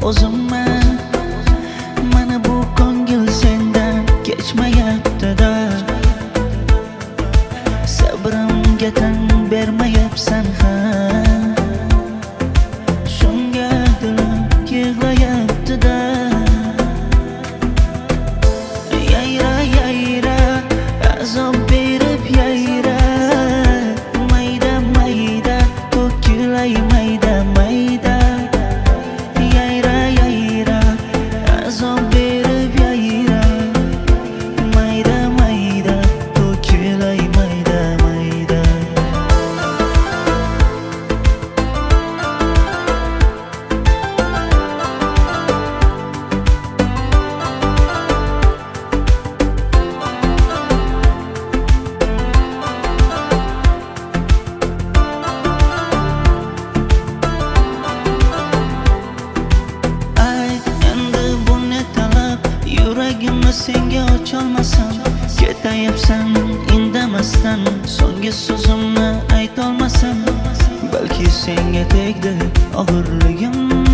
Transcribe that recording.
o'zimman. Mana bu ko'ngil sendan kechmayapti-da. Sabrimga tan bermayapsan ham. Shunga dilim yig'layapti-da. Yayra yayra azob berib yayra, mayda mayda to'kilay mayda mayda. Yayra yayra azob berib yayra, mayda mayda to'kilay mayda mayda. Yuragimni senga ocholmasam, ketayapsan indamasdan. So'nggi so'zimni aytolmasam, balki senga tegdi og'irligim.